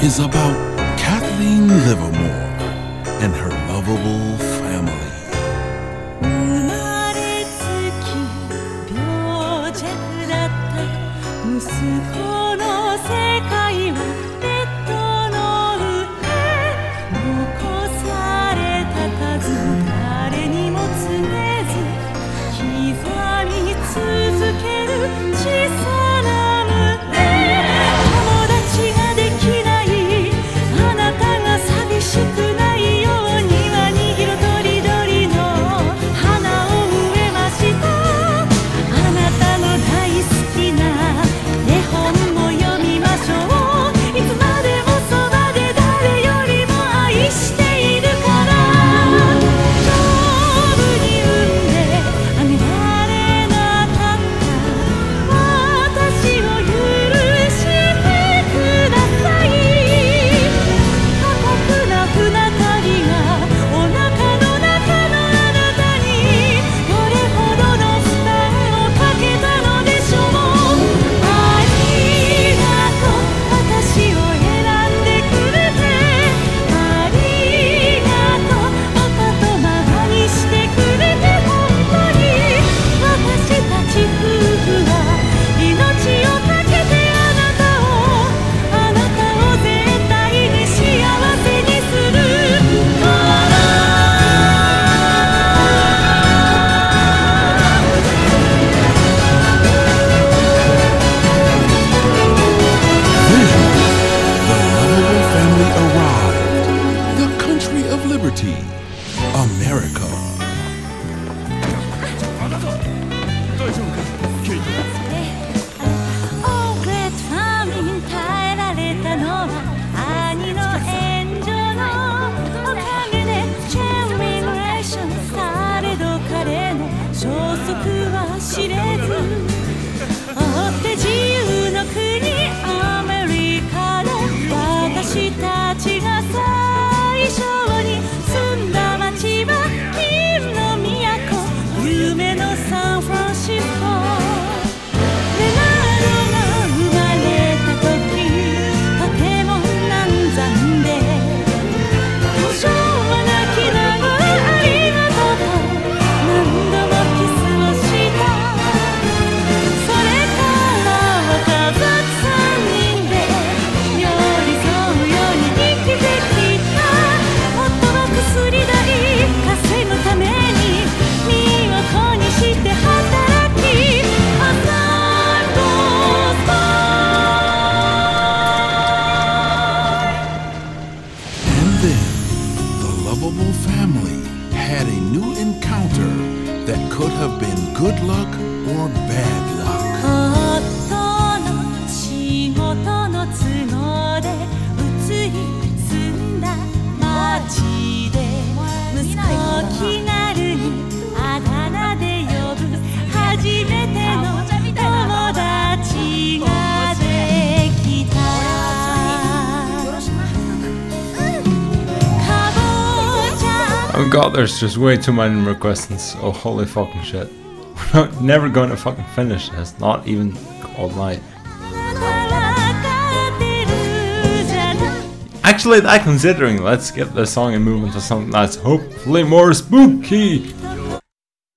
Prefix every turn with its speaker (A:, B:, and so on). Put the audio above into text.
A: is about Kathleen Livermore and her lovable family.
B: 生まれつき病弱だった息子の世界はベッドの上残された数誰にも告げず刻み続ける小さな胸友達ができないあなたが寂しくないようにはに色とりどりの花を植えましたあなたの大好きな絵本も読みましょういつまでもそばで誰よりも愛しているから丈夫に産んであげられなかった私を許してください過酷な船旅がお腹の中のあなたにどれほどの負担をかけたのでしょうありがとう私を選んでくれてありがとうパパとママにしてくれて本当に私たち夫婦は命をかけてあなたを絶対に幸せにするから
A: The lovable family arrived. The country of liberty, America.
B: Oh, great famine 耐えられたのは兄の援助のおかげでジェネレーションされど彼の消息は知れず追って自由の国アメリカで私たちが最初に住んだ街は金の都夢のサンフランシスコレナードが生まれた時とても難産で途上は泣きながらありがとうと何度もキスをしたそれからは家族3人で寄り添うように生きてきた夫は薬代稼ぐために身を粉にして働き
A: And then the lovable family had a new encounter that could have been good luck or bad luck.
B: 夫の仕事の都合で移り住んだ町で息子気軽にあだ名で呼ぶ初めての友達ができた
C: Oh god, there's just way too many requests. Oh holy fucking shit. We're never gonna fucking finish this, not even all night. Actually, that considering, let's skip this song and move into something that's hopefully more spooky.